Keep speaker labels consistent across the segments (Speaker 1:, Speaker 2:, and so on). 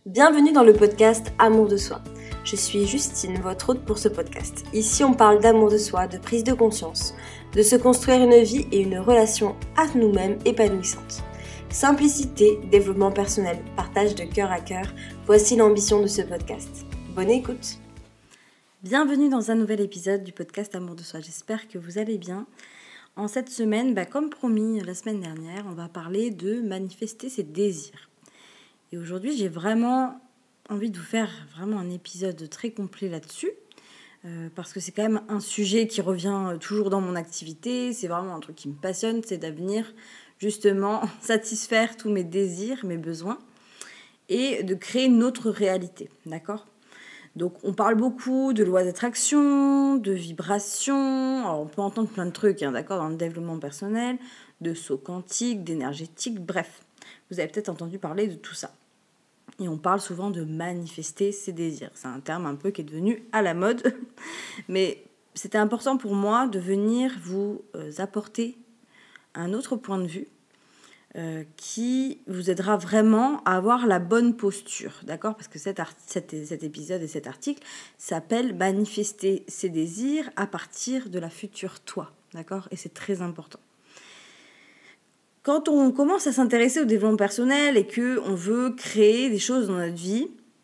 Speaker 1: Bienvenue dans le podcast Amour de soi. Je suis Justine, votre hôte pour ce podcast. Ici, on parle d'amour de soi, de prise de conscience, de se construire une vie et une relation à nous-mêmes épanouissante. Simplicité, développement personnel, partage de cœur à cœur, voici l'ambition de ce podcast. Bonne écoute. Bienvenue dans un nouvel épisode du podcast Amour de soi. J'espère que vous allez bien. En cette semaine, comme promis la semaine dernière, on va parler de manifester ses désirs. Et aujourd'hui, j'ai vraiment envie de vous faire vraiment un épisode très complet là-dessus, parce que c'est quand même un sujet qui revient toujours dans mon activité. C'est vraiment un truc qui me passionne, c'est de venir justement satisfaire tous mes désirs, mes besoins, et de créer une autre réalité, d'accord ? Donc on parle beaucoup de loi d'attraction, de vibration, alors on peut entendre plein de trucs, d'accord, dans le développement personnel, de saut quantique, d'énergétique, bref. Vous avez peut-être entendu parler de tout ça. Et on parle souvent de manifester ses désirs. C'est un terme un peu qui est devenu à la mode. Mais c'était important pour moi de venir vous apporter un autre point de vue qui vous aidera vraiment à avoir la bonne posture. D'accord ? Parce que cet épisode et cet article s'appelle « Manifester ses désirs à partir de la future toi ». D'accord ? Et c'est très important. Quand on commence à s'intéresser au développement personnel et qu'on veut créer des choses dans notre vie,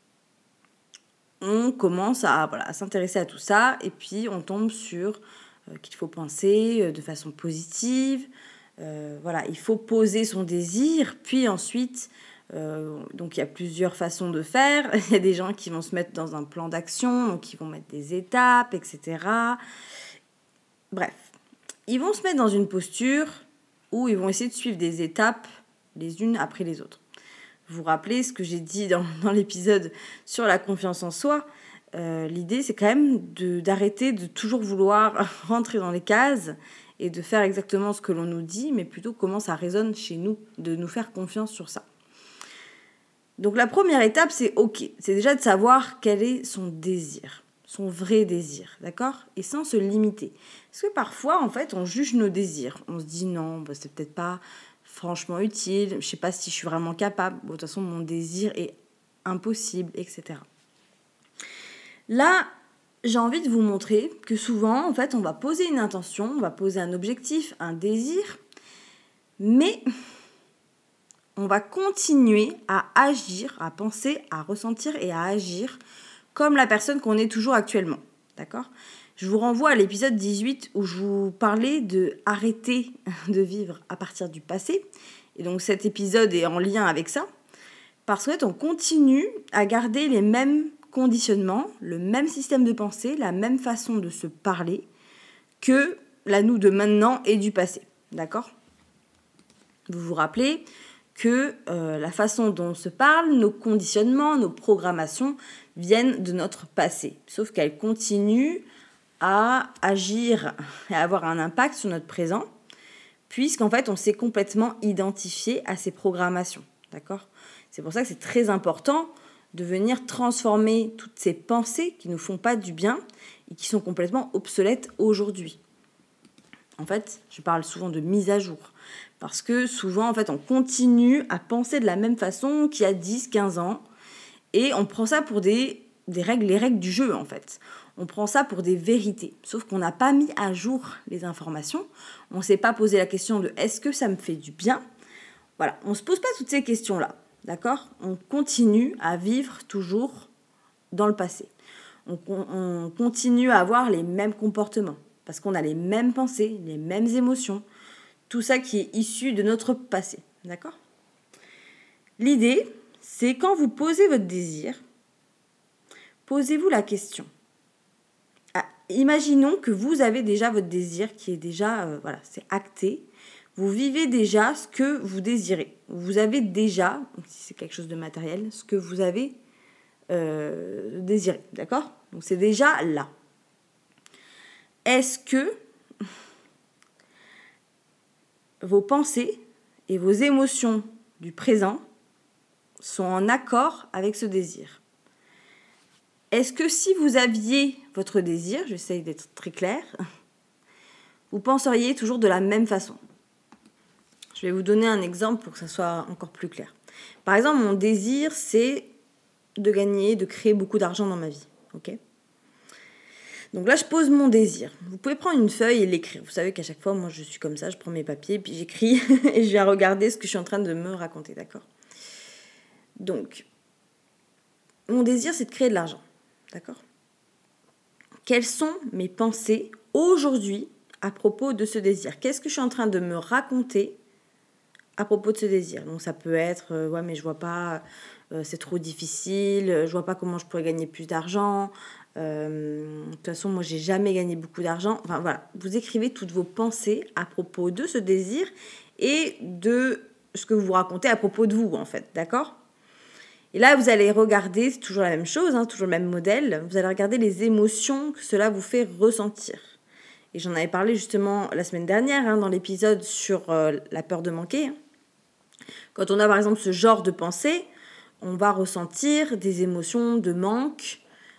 Speaker 1: on commence à s'intéresser à tout ça et puis on tombe sur qu'il faut penser de façon positive. Il faut poser son désir, puis ensuite, donc il y a plusieurs façons de faire. Il y a des gens qui vont se mettre dans un plan d'action, donc qui vont mettre des étapes, etc. Bref, ils vont se mettre dans une posture où ils vont essayer de suivre des étapes les unes après les autres. Vous vous rappelez ce que j'ai dit dans l'épisode sur la confiance en soi. L'idée, c'est quand même d'arrêter de toujours vouloir rentrer dans les cases et de faire exactement ce que l'on nous dit, mais plutôt comment ça résonne chez nous, de nous faire confiance sur ça. Donc la première étape, c'est c'est déjà de savoir quel est son désir, son vrai désir, d'accord ? Et sans se limiter. Parce que parfois, en fait, on juge nos désirs. On se dit non, c'est peut-être pas franchement utile, je sais pas si je suis vraiment capable. De toute façon, mon désir est impossible, etc. Là, j'ai envie de vous montrer que souvent, en fait, on va poser une intention, on va poser un objectif, un désir, mais on va continuer à agir, à penser, à ressentir et à agir comme la personne qu'on est toujours actuellement, d'accord ? Je vous renvoie à l'épisode 18 où je vous parlais de arrêter de vivre à partir du passé. Et donc cet épisode est en lien avec ça, parce qu'en fait, on continue à garder les mêmes conditionnements, le même système de pensée, la même façon de se parler que la nous de maintenant et du passé. D'accord ? Vous vous rappelez que la façon dont on se parle, nos conditionnements, nos programmations viennent de notre passé. Sauf qu'elles continuent à agir et à avoir un impact sur notre présent, puisqu'en fait, on s'est complètement identifié à ces programmations. D'accord ? C'est pour ça que c'est très important de venir transformer toutes ces pensées qui ne nous font pas du bien et qui sont complètement obsolètes aujourd'hui. En fait, je parle souvent de mise à jour. Parce que souvent, en fait, on continue à penser de la même façon qu'il y a 10, 15 ans. Et on prend ça pour des règles, les règles du jeu, en fait. On prend ça pour des vérités. Sauf qu'on n'a pas mis à jour les informations. On ne s'est pas posé la question de « est-ce que ça me fait du bien ?» Voilà, on ne se pose pas toutes ces questions-là. D'accord ? On continue à vivre toujours dans le passé. On continue à avoir les mêmes comportements parce qu'on a les mêmes pensées, les mêmes émotions, tout ça qui est issu de notre passé. D'accord ? L'idée, c'est quand vous posez votre désir, posez-vous la question. Imaginons que vous avez déjà votre désir qui est déjà, c'est acté. Vous vivez déjà ce que vous désirez. Vous avez déjà, si c'est quelque chose de matériel, ce que vous avez désiré. D'accord ? Donc c'est déjà là. Est-ce que vos pensées et vos émotions du présent sont en accord avec ce désir ? Est-ce que si vous aviez votre désir, j'essaye d'être très claire, vous penseriez toujours de la même façon ? Je vais vous donner un exemple pour que ça soit encore plus clair. Par exemple, mon désir, c'est de gagner, de créer beaucoup d'argent dans ma vie. Ok ? Donc là, je pose mon désir. Vous pouvez prendre une feuille et l'écrire. Vous savez qu'à chaque fois, moi, je suis comme ça, je prends mes papiers, puis j'écris et je vais regarder ce que je suis en train de me raconter, d'accord ? Donc, mon désir, c'est de créer de l'argent, d'accord ? Quelles sont mes pensées aujourd'hui à propos de ce désir ? Qu'est-ce que je suis en train de me raconter à propos de ce désir ? Donc ça peut être, ouais mais je vois pas, c'est trop difficile, je vois pas comment je pourrais gagner plus d'argent, de toute façon moi j'ai jamais gagné beaucoup d'argent. Enfin voilà, vous écrivez toutes vos pensées à propos de ce désir et de ce que vous vous racontez à propos de vous en fait, d'accord ? Et là, vous allez regarder, c'est toujours la même chose, toujours le même modèle, vous allez regarder les émotions que cela vous fait ressentir. Et j'en avais parlé justement la semaine dernière, dans l'épisode sur la peur de manquer. Quand on a par exemple ce genre de pensée, on va ressentir des émotions de manque,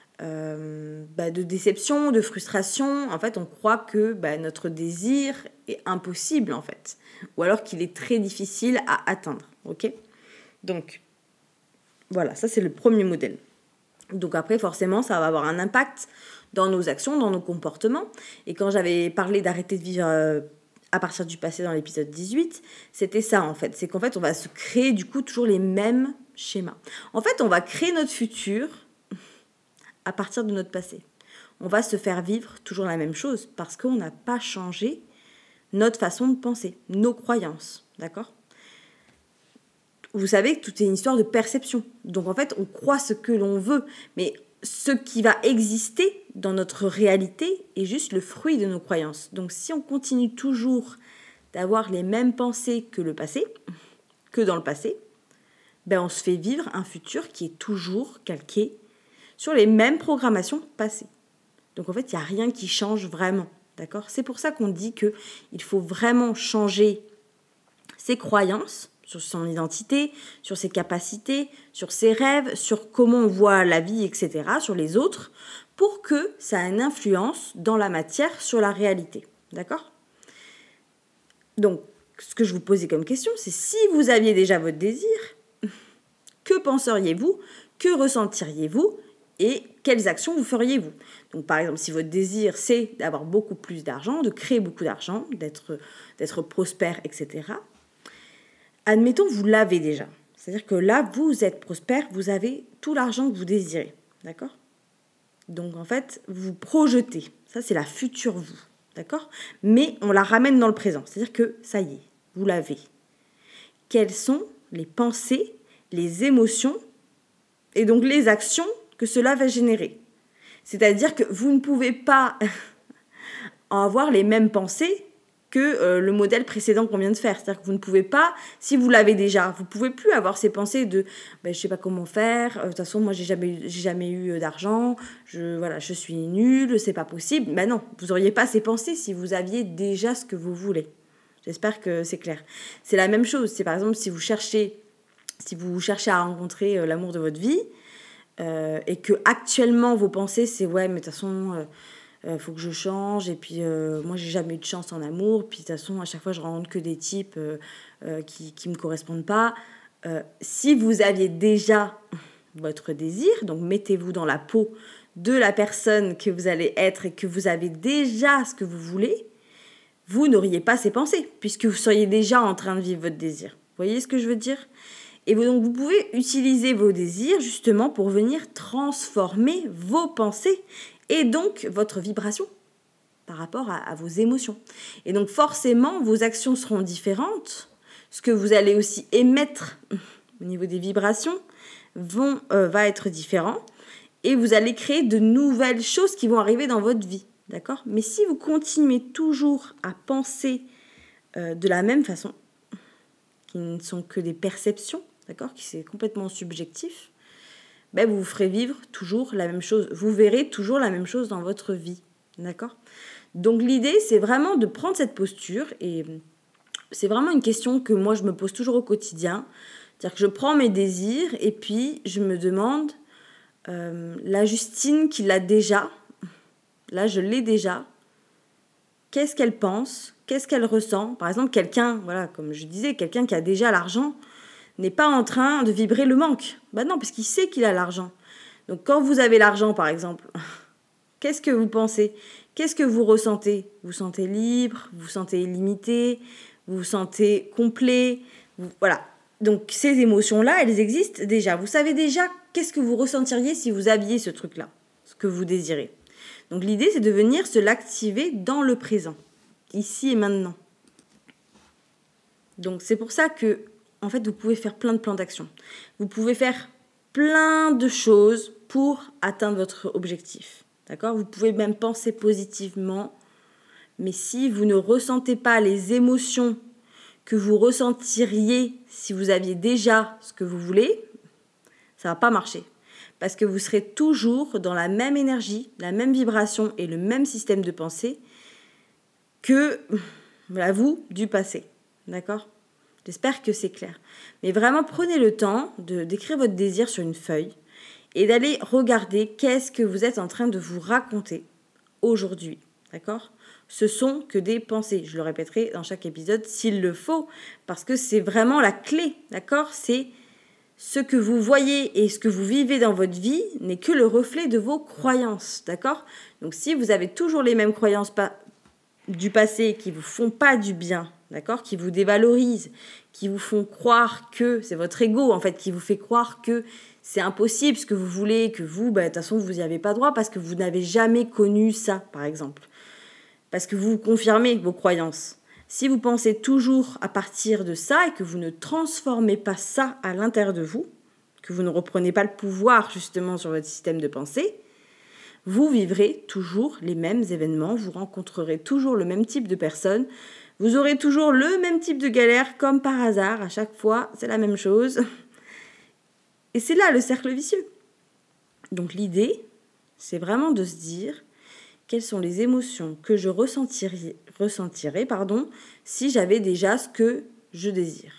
Speaker 1: de déception, de frustration. En fait, on croit que notre désir est impossible, en fait. Ou alors qu'il est très difficile à atteindre, ok ? Donc, voilà, ça c'est le premier modèle. Donc après, forcément, ça va avoir un impact dans nos actions, dans nos comportements. Et quand j'avais parlé d'arrêter de vivre à partir du passé dans l'épisode 18, c'était ça en fait. C'est qu'en fait, on va se créer du coup toujours les mêmes schémas. En fait, on va créer notre futur à partir de notre passé. On va se faire vivre toujours la même chose parce qu'on n'a pas changé notre façon de penser, nos croyances, d'accord ? Vous savez que tout est une histoire de perception. Donc en fait, on croit ce que l'on veut, mais ce qui va exister dans notre réalité est juste le fruit de nos croyances. Donc si on continue toujours d'avoir les mêmes pensées que dans le passé, on se fait vivre un futur qui est toujours calqué sur les mêmes programmations passées. Donc en fait, il n'y a rien qui change vraiment, d'accord ? C'est pour ça qu'on dit qu'il faut vraiment changer ses croyances sur son identité, sur ses capacités, sur ses rêves, sur comment on voit la vie, etc., sur les autres, pour que ça ait une influence dans la matière sur la réalité. D'accord ? Donc, ce que je vous posais comme question, c'est si vous aviez déjà votre désir, que penseriez-vous ? Que ressentiriez-vous ? Et quelles actions vous feriez-vous ? Donc, par exemple, si votre désir, c'est d'avoir beaucoup plus d'argent, de créer beaucoup d'argent, d'être prospère, etc., admettons, vous l'avez déjà. C'est-à-dire que là, vous êtes prospère, vous avez tout l'argent que vous désirez. D'accord ? Donc, en fait, vous projetez. Ça, c'est la future vous. D'accord ? Mais on la ramène dans le présent. C'est-à-dire que ça y est, vous l'avez. Quelles sont les pensées, les émotions et donc les actions que cela va générer ? C'est-à-dire que vous ne pouvez pas avoir les mêmes pensées que le modèle précédent qu'on vient de faire. C'est-à-dire que vous ne pouvez pas, si vous l'avez déjà, vous ne pouvez plus avoir ces pensées de je ne sais pas comment faire, de toute façon moi j'ai jamais eu d'argent, je suis nulle, c'est pas possible. Non, vous n'auriez pas ces pensées si vous aviez déjà ce que vous voulez. J'espère que c'est clair. C'est la même chose, c'est par exemple si vous cherchez à rencontrer l'amour de votre vie et que actuellement vos pensées c'est mais de toute façon faut que je change, et puis moi j'ai jamais eu de chance en amour, puis de toute façon à chaque fois je rencontre que des types qui me correspondent pas. Si vous aviez déjà votre désir, donc mettez-vous dans la peau de la personne que vous allez être et que vous avez déjà ce que vous voulez, vous n'auriez pas ces pensées, puisque vous seriez déjà en train de vivre votre désir. Vous voyez ce que je veux dire ? Et donc vous pouvez utiliser vos désirs justement pour venir transformer vos pensées et donc votre vibration par rapport à vos émotions. Et donc forcément, vos actions seront différentes. Ce que vous allez aussi émettre au niveau des vibrations va être différent. Et vous allez créer de nouvelles choses qui vont arriver dans votre vie. D'accord ? Mais si vous continuez toujours à penser de la même façon, qui ne sont que des perceptions, d'accord ? Qui c'est complètement subjectif, vous vous ferez vivre toujours la même chose. Vous verrez toujours la même chose dans votre vie. D'accord ? Donc l'idée, c'est vraiment de prendre cette posture, et c'est vraiment une question que moi je me pose toujours au quotidien. C'est-à-dire que je prends mes désirs et puis je me demande, la Justine qui l'a déjà, là je l'ai déjà, qu'est-ce qu'elle pense ? Qu'est-ce qu'elle ressent ? Par exemple, quelqu'un, voilà, comme je disais, quelqu'un qui a déjà l'argent, n'est pas en train de vibrer le manque. Non, parce qu'il sait qu'il a l'argent. Donc quand vous avez l'argent, par exemple, qu'est-ce que vous pensez ? Qu'est-ce que vous ressentez ? Vous vous sentez libre, vous vous sentez illimité, vous vous sentez complet. Voilà. Donc ces émotions-là, elles existent déjà. Vous savez déjà qu'est-ce que vous ressentiriez si vous aviez ce truc-là, ce que vous désirez. Donc l'idée, c'est de venir se l'activer dans le présent, ici et maintenant. Donc c'est pour ça que, en fait, vous pouvez faire plein de plans d'action. Vous pouvez faire plein de choses pour atteindre votre objectif. D'accord ? Vous pouvez même penser positivement, mais si vous ne ressentez pas les émotions que vous ressentiriez si vous aviez déjà ce que vous voulez, ça ne va pas marcher. Parce que vous serez toujours dans la même énergie, la même vibration et le même système de pensée que vous du passé. D'accord ? J'espère que c'est clair. Mais vraiment, prenez le temps d'écrire votre désir sur une feuille et d'aller regarder qu'est-ce que vous êtes en train de vous raconter aujourd'hui. D'accord ? Ce sont que des pensées. Je le répéterai dans chaque épisode s'il le faut, parce que c'est vraiment la clé. D'accord ? C'est ce que vous voyez et ce que vous vivez dans votre vie n'est que le reflet de vos croyances. D'accord ? Donc si vous avez toujours les mêmes croyances du passé qui ne vous font pas du bien, d'accord, qui vous dévalorisent, qui vous font croire que c'est votre ego en fait qui vous fait croire que c'est impossible ce que vous voulez, que vous, de toute façon, vous n'y avez pas droit parce que vous n'avez jamais connu ça, par exemple. Parce que vous confirmez vos croyances. Si vous pensez toujours à partir de ça et que vous ne transformez pas ça à l'intérieur de vous, que vous ne reprenez pas le pouvoir justement sur votre système de pensée, vous vivrez toujours les mêmes événements, vous rencontrerez toujours le même type de personnes, vous aurez toujours le même type de galère comme par hasard, à chaque fois, c'est la même chose. Et c'est là le cercle vicieux. Donc l'idée, c'est vraiment de se dire quelles sont les émotions que je ressentirais si j'avais déjà ce que je désire.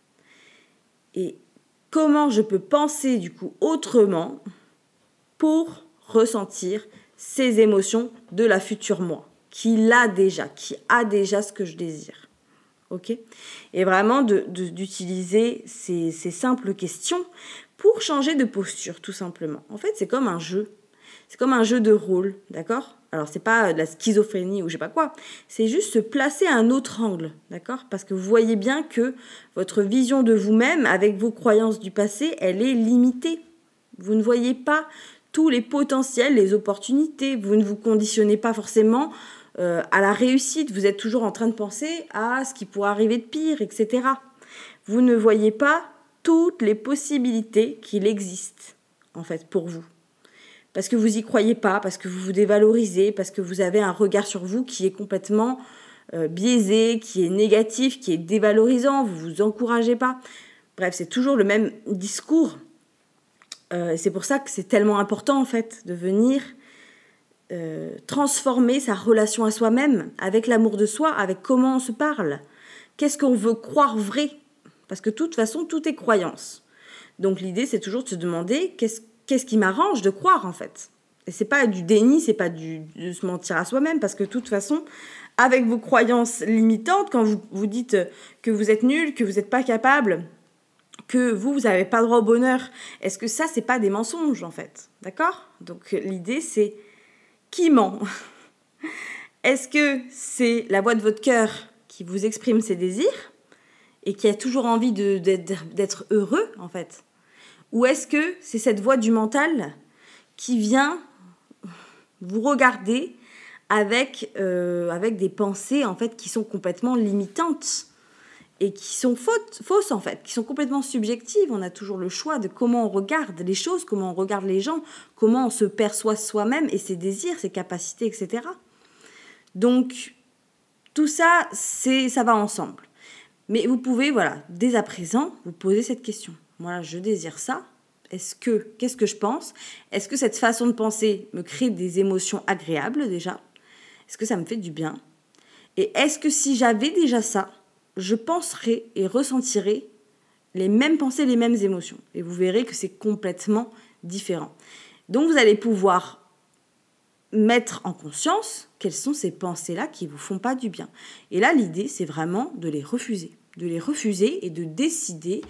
Speaker 1: Et comment je peux penser du coup autrement pour ressentir ces émotions de la future moi, qui a déjà ce que je désire. Ok ? Et vraiment d'utiliser ces simples questions pour changer de posture, tout simplement. En fait, c'est comme un jeu. C'est comme un jeu de rôle, d'accord ? Alors, c'est pas de la schizophrénie ou je sais pas quoi. C'est juste se placer à un autre angle, d'accord ? Parce que vous voyez bien que votre vision de vous-même, avec vos croyances du passé, elle est limitée. Vous ne voyez pas tous les potentiels, les opportunités. Vous ne vous conditionnez pas forcément à la réussite. Vous êtes toujours en train de penser à ce qui pourrait arriver de pire, etc. Vous ne voyez pas toutes les possibilités qu'il existe, en fait, pour vous. Parce que vous n'y croyez pas, parce que vous vous dévalorisez, parce que vous avez un regard sur vous qui est complètement biaisé, qui est négatif, qui est dévalorisant, vous ne vous encouragez pas. Bref, c'est toujours le même discours. C'est pour ça que c'est tellement important, en fait, de venir transformer sa relation à soi-même, avec l'amour de soi, avec comment on se parle. Qu'est-ce qu'on veut croire vrai ? Parce que de toute façon, tout est croyance. Donc l'idée, c'est toujours de se demander qu'est-ce qui m'arrange de croire, en fait. Et c'est pas du déni, c'est pas de se mentir à soi-même, parce que de toute façon, avec vos croyances limitantes, quand vous dites que vous êtes nul, que vous n'êtes pas capable, que vous n'avez pas droit au bonheur, est-ce que ça, c'est pas des mensonges, en fait ? D'accord ? Donc l'idée, c'est qui ment ? Est-ce que c'est la voix de votre cœur qui vous exprime ses désirs et qui a toujours envie d'être heureux, en fait ? Ou est-ce que c'est cette voix du mental qui vient vous regarder avec des pensées, en fait, qui sont complètement limitantes et qui sont fausses, en fait, qui sont complètement subjectives. On a toujours le choix de comment on regarde les choses, comment on regarde les gens, comment on se perçoit soi-même et ses désirs, ses capacités, etc. Donc, tout ça, ça va ensemble. Mais vous pouvez, dès à présent, vous poser cette question. Voilà, je désire ça. Qu'est-ce que je pense ? Est-ce que cette façon de penser me crée des émotions agréables déjà ? Est-ce que ça me fait du bien ? Et est-ce que si j'avais déjà ça, je penserais et ressentirais les mêmes pensées, les mêmes émotions ? Et vous verrez que c'est complètement différent. Donc vous allez pouvoir mettre en conscience quelles sont ces pensées-là qui ne vous font pas du bien. Et là, l'idée, c'est vraiment de les refuser et de décider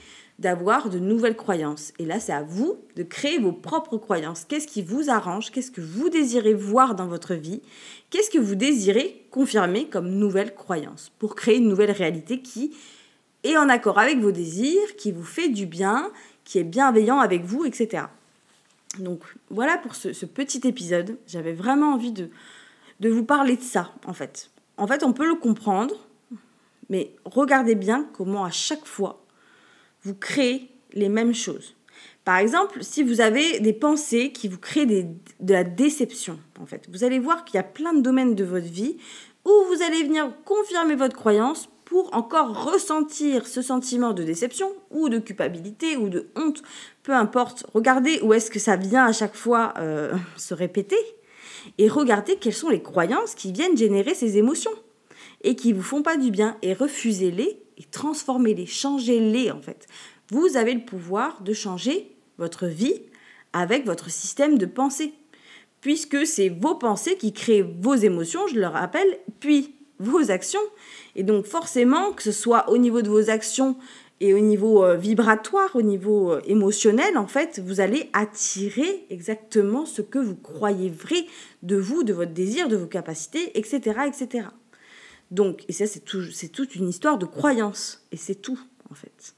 Speaker 1: d'avoir de nouvelles croyances. Et là, c'est à vous de créer vos propres croyances. Qu'est-ce qui vous arrange? Qu'est-ce que vous désirez voir dans votre vie? Qu'est-ce que vous désirez confirmer comme nouvelle croyance pour créer une nouvelle réalité qui est en accord avec vos désirs, qui vous fait du bien, qui est bienveillant avec vous, etc. Donc voilà pour ce petit épisode. J'avais vraiment envie de vous parler de ça, en fait. En fait, on peut le comprendre, mais regardez bien comment à chaque fois, vous créez les mêmes choses. Par exemple, si vous avez des pensées qui vous créent de la déception, en fait, vous allez voir qu'il y a plein de domaines de votre vie où vous allez venir confirmer votre croyance pour encore ressentir ce sentiment de déception ou de culpabilité ou de honte, peu importe. Regardez où est-ce que ça vient à chaque fois se répéter et regardez quelles sont les croyances qui viennent générer ces émotions et qui ne vous font pas du bien et refusez-les et transformez-les, changez-les en fait. Vous avez le pouvoir de changer votre vie avec votre système de pensée puisque c'est vos pensées qui créent vos émotions, je le rappelle, puis vos actions. Et donc forcément, que ce soit au niveau de vos actions et au niveau vibratoire, au niveau émotionnel, en fait, vous allez attirer exactement ce que vous croyez vrai de vous, de votre désir, de vos capacités, etc., etc. Donc, et ça, c'est toute une histoire de croyance. Et c'est tout, en fait.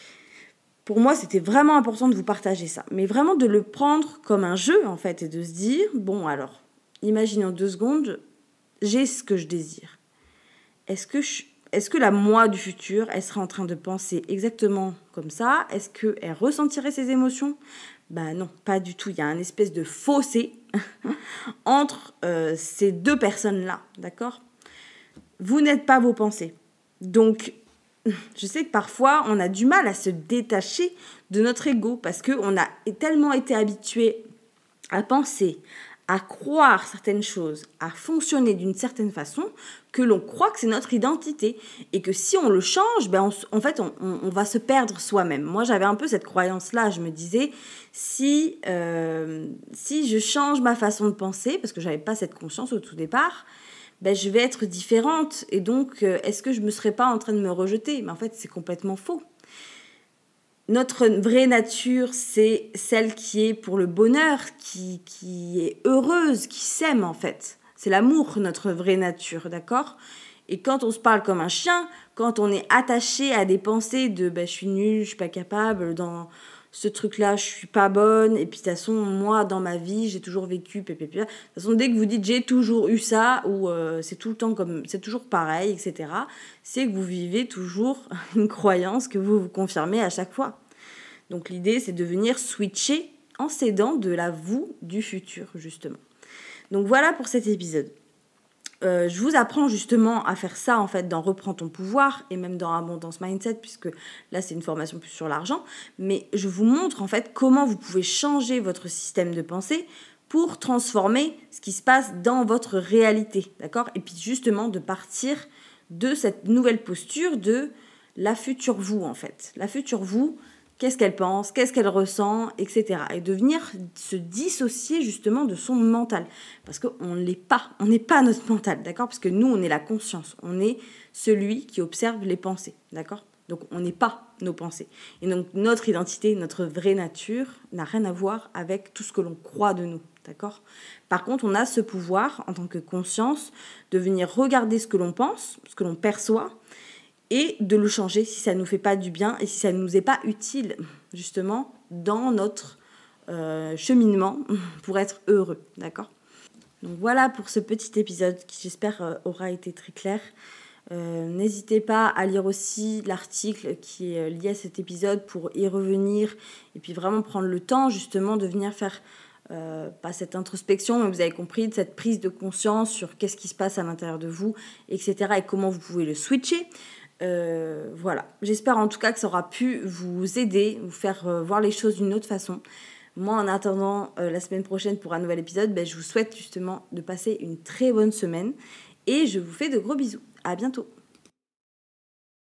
Speaker 1: Pour moi, c'était vraiment important de vous partager ça. Mais vraiment de le prendre comme un jeu, en fait, et de se dire, bon, alors, imaginez en 2 secondes, j'ai ce que je désire. Est-ce que la moi du futur, elle serait en train de penser exactement comme ça? Est-ce qu'elle ressentirait ses émotions? Ben non, pas du tout. Il y a un espèce de fossé entre ces 2 personnes-là, d'accord? Vous n'êtes pas vos pensées. Donc, je sais que parfois, on a du mal à se détacher de notre ego parce qu'on a tellement été habitué à penser, à croire certaines choses, à fonctionner d'une certaine façon, que l'on croit que c'est notre identité. Et que si on le change, ben on va se perdre soi-même. Moi, j'avais un peu cette croyance-là. Je me disais, si je change ma façon de penser, parce que je n'avais pas cette conscience au tout départ, ben, je vais être différente. Et donc, est-ce que je ne me serais pas en train de me rejeter? Mais en fait, c'est complètement faux. Notre vraie nature, c'est celle qui est pour le bonheur, qui est heureuse, qui s'aime en fait. C'est l'amour, notre vraie nature, d'accord? Et quand on se parle comme un chien, quand on est attaché à des pensées de je suis nulle, je suis pas capable, dans ce truc-là, je suis pas bonne, et puis de toute façon, moi, dans ma vie, j'ai toujours vécu, de toute façon, dès que vous dites j'ai toujours eu ça, ou c'est tout le temps comme, c'est toujours pareil, etc., c'est que vous vivez toujours une croyance que vous confirmez à chaque fois. Donc l'idée, c'est de venir switcher en s'aidant de la vous du futur, justement. Donc voilà pour cet épisode. Je vous apprends justement à faire ça, en fait, dans Reprends ton pouvoir et même dans Abondance Mindset, puisque là, c'est une formation plus sur l'argent. Mais je vous montre, en fait, comment vous pouvez changer votre système de pensée pour transformer ce qui se passe dans votre réalité, d'accord? Et puis justement, de partir de cette nouvelle posture de la future vous, en fait. La future vous, qu'est-ce qu'elle pense, qu'est-ce qu'elle ressent, etc. Et de venir se dissocier justement de son mental. Parce qu'on ne l'est pas, on n'est pas notre mental, d'accord? Parce que nous, on est la conscience, on est celui qui observe les pensées, d'accord? Donc on n'est pas nos pensées. Et donc notre identité, notre vraie nature n'a rien à voir avec tout ce que l'on croit de nous, d'accord? Par contre, on a ce pouvoir en tant que conscience de venir regarder ce que l'on pense, ce que l'on perçoit, et de le changer si ça ne nous fait pas du bien et si ça ne nous est pas utile, justement, dans notre cheminement pour être heureux, d'accord? Donc voilà pour ce petit épisode qui, j'espère, aura été très clair. N'hésitez pas à lire aussi l'article qui est lié à cet épisode pour y revenir et puis vraiment prendre le temps, justement, de venir faire pas cette introspection, mais vous avez compris, de cette prise de conscience sur qu'est-ce qui se passe à l'intérieur de vous, etc. et comment vous pouvez le switcher. Voilà, j'espère en tout cas que ça aura pu vous aider, vous faire voir les choses d'une autre façon. Moi, en attendant la semaine prochaine pour un nouvel épisode, je vous souhaite justement de passer une très bonne semaine et je vous fais de gros bisous. À bientôt.